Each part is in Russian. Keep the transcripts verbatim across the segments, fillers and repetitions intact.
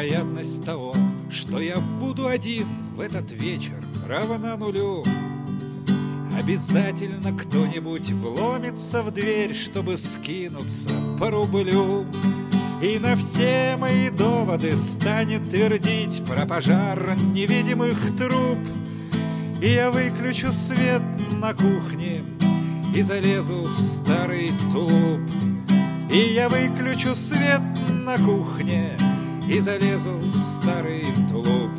Вероятность того, что я буду один в этот вечер, равна нулю. Обязательно кто-нибудь вломится в дверь, чтобы скинуться по рублю, и на все мои доводы станет твердить про пожар невидимых труб. И я выключу свет на кухне и залезу в старый тулуп. И я выключу свет на кухне и залезу в старый тулуп.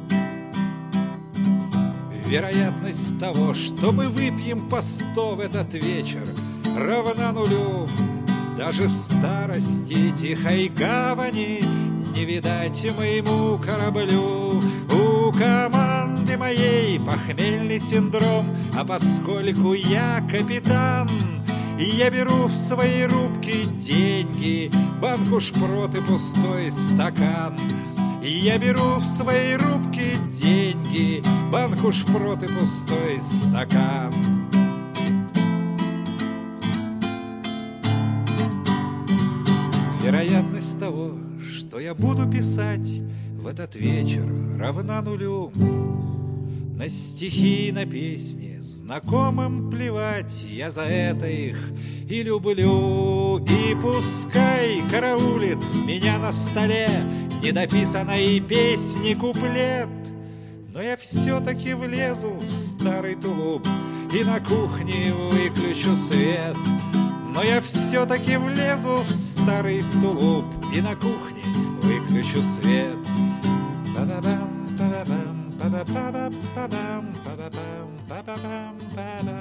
Вероятность того, что мы выпьем по сто в этот вечер, равна нулю. Даже в старости тихой гавани не видать моему кораблю. У команды моей похмельный синдром, а поскольку я капитан, я беру в свои рубки деньги, банку шпрот и пустой стакан. Я беру в свои рубки деньги, банку шпрот и пустой стакан. Вероятность того, что я буду писать в этот вечер, равна нулю. На стихи и на песни знакомым плевать, я за это их и люблю. И пускай караулит меня на столе недописанной песни куплет, но я все-таки влезу в старый тулуп и на кухне выключу свет. Но я все-таки влезу в старый тулуп и на кухне выключу свет. Ba-ba-bam, ba-ba-bam, ba-ba-ba-ba-bam, ba-ba-bam, ba-ba-bam, ba-ba.